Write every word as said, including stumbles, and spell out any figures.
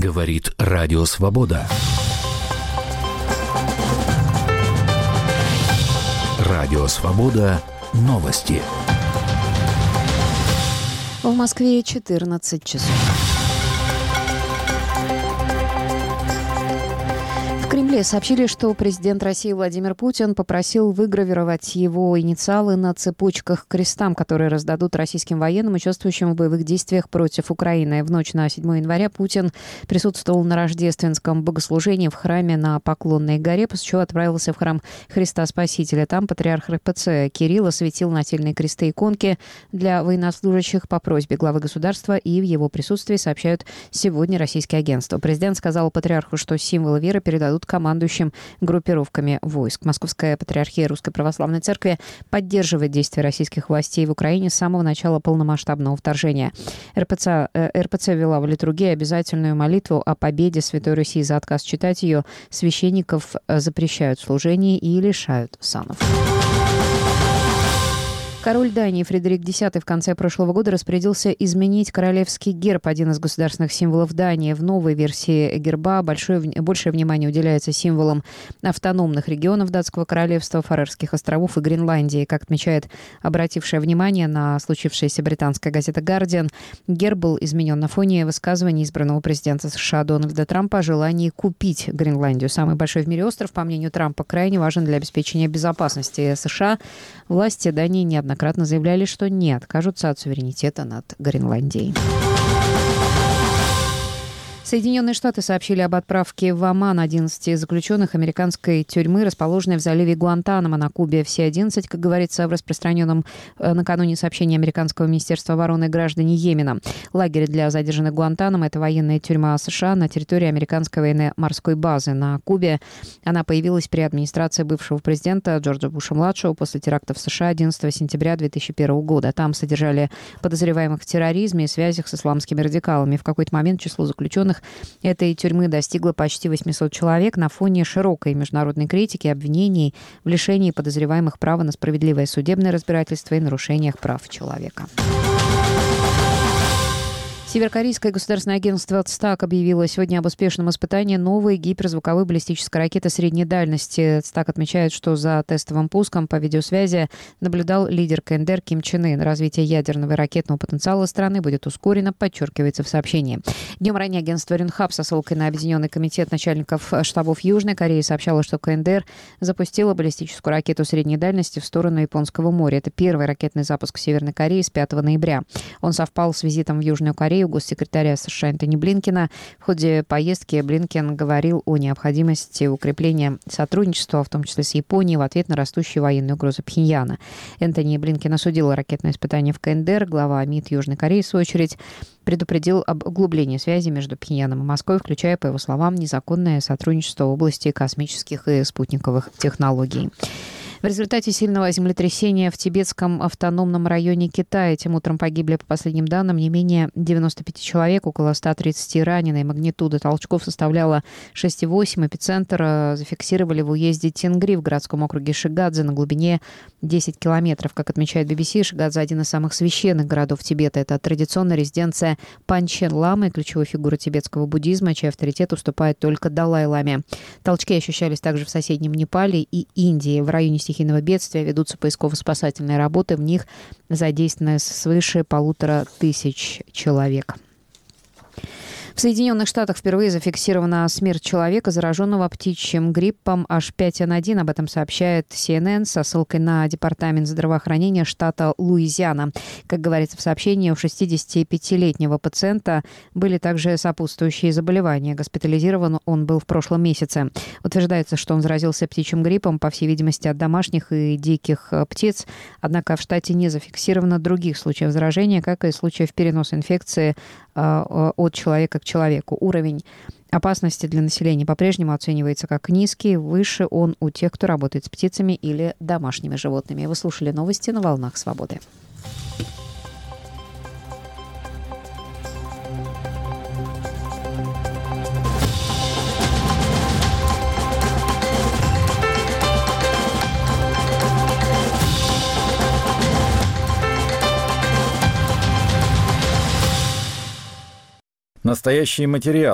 Говорит Радио Свобода. Радио Свобода. Новости. В Москве четырнадцать часов. В Кремле сообщили, что президент России Владимир Путин попросил выгравировать его инициалы на цепочках к крестам, которые раздадут российским военным, участвующим в боевых действиях против Украины. В ночь на седьмое января Путин присутствовал на рождественском богослужении в храме на Поклонной горе, после чего отправился в храм Христа Спасителя. Там патриарх эр пэ цэ Кирилл осветил нательные кресты и иконки для военнослужащих по просьбе главы государства, и в его присутствии сообщают сегодня российские агентства. Президент сказал патриарху, что символы веры передадут командующим группировками войск. Московская патриархия Русской Православной Церкви поддерживает действия российских властей в Украине с самого начала полномасштабного вторжения. эр пэ цэ, эр пэ цэ ввела в литургии обязательную молитву о победе Святой Руси. За отказ читать ее священников запрещают в служении и лишают санов. Король Дании Фредерик Десятый в конце прошлого года распорядился изменить королевский герб, один из государственных символов Дании. В новой версии герба большое, большее внимание уделяется символам автономных регионов Датского королевства, Фарерских островов и Гренландии. Как отмечает обратившая внимание на случившееся британская газета «Гардиан», герб был изменен на фоне высказываний избранного президента США Дональда Трампа о желании купить Гренландию. Самый большой в мире остров, по мнению Трампа, крайне важен для обеспечения безопасности США. Власти Дании неоднократно Неоднократно заявляли, что не откажутся от суверенитета над Гренландией. Соединенные Штаты сообщили об отправке в Оман одиннадцати заключенных американской тюрьмы, расположенной в заливе Гуантанамо на Кубе. Все одиннадцать, как говорится в распространенном накануне сообщении американского министерства обороны, граждане Йемена. Лагерь для задержанных Гуантанамо – это военная тюрьма США на территории американской военно-морской базы на Кубе. Она появилась при администрации бывшего президента Джорджа Буша-младшего после терактов в США одиннадцатого сентября две тысячи первого года. Там содержали подозреваемых в терроризме и связях с исламскими радикалами. В какой-то момент число заключенных этой тюрьмы достигло почти восемьсот человек на фоне широкой международной критики, обвинений в лишении подозреваемых права на справедливое судебное разбирательство и нарушениях прав человека. Северокорейское государственное агентство ЦТАК объявило сегодня об успешном испытании новой гиперзвуковой баллистической ракеты средней дальности. ЦТАК отмечает, что за тестовым пуском по видеосвязи наблюдал лидер ка эн дэ эр Ким Чен Ын. Развитие ядерного и ракетного потенциала страны будет ускорено, подчеркивается в сообщении. Днем ранее агентство Рюнхап со ссылкой на Объединенный комитет начальников штабов Южной Кореи сообщало, что ка эн дэ эр запустила баллистическую ракету средней дальности в сторону Японского моря. Это первый ракетный запуск Северной Кореи с пятого ноября. Он совпал с визитом в Южную Корею госсекретаря США Энтони Блинкена. В ходе поездки Блинкен говорил о необходимости укрепления сотрудничества, в том числе с Японией, в ответ на растущую военную угрозу Пхеньяна. Энтони Блинкен осудил ракетное испытание в ка эн дэ эр. Глава МИД Южной Кореи, в свою очередь, предупредил об углублении связи между Пхеньяном и Москвой, включая, по его словам, незаконное сотрудничество в области космических и спутниковых технологий. В результате сильного землетрясения в тибетском автономном районе Китая этим утром погибли, по последним данным, не менее девяноста пяти человек, около ста тридцати ранены. Магнитуда толчков составляла шесть и восемь. Эпицентр зафиксировали в уезде Тенгри в городском округе Шигадзе на глубине десяти километров. Как отмечает би би си, Шигадзе – один из самых священных городов Тибета. Это традиционная резиденция Панчен Ламы, ключевой фигуры тибетского буддизма, чей авторитет уступает только Далай-ламе. Толчки ощущались также в соседнем Непале и Индии. В районе стихийного бедствия ведутся поисково-спасательные работы. В них задействовано свыше полутора тысяч человек. В Соединенных Штатах впервые зафиксирована смерть человека, зараженного птичьим гриппом эйч пять эн один. Об этом сообщает си эн эн со ссылкой на Департамент здравоохранения штата Луизиана. Как говорится в сообщении, у шестидесятипятилетнего пациента были также сопутствующие заболевания. Госпитализирован он был в прошлом месяце. Утверждается, что он заразился птичьим гриппом, по всей видимости, от домашних и диких птиц. Однако в штате не зафиксировано других случаев заражения, как и случаев переноса инфекции от человека к человеку. Уровень опасности для населения по-прежнему оценивается как низкий. Выше он у тех, кто работает с птицами или домашними животными. Вы слушали новости на «Волнах Свободы». Настоящие материалы.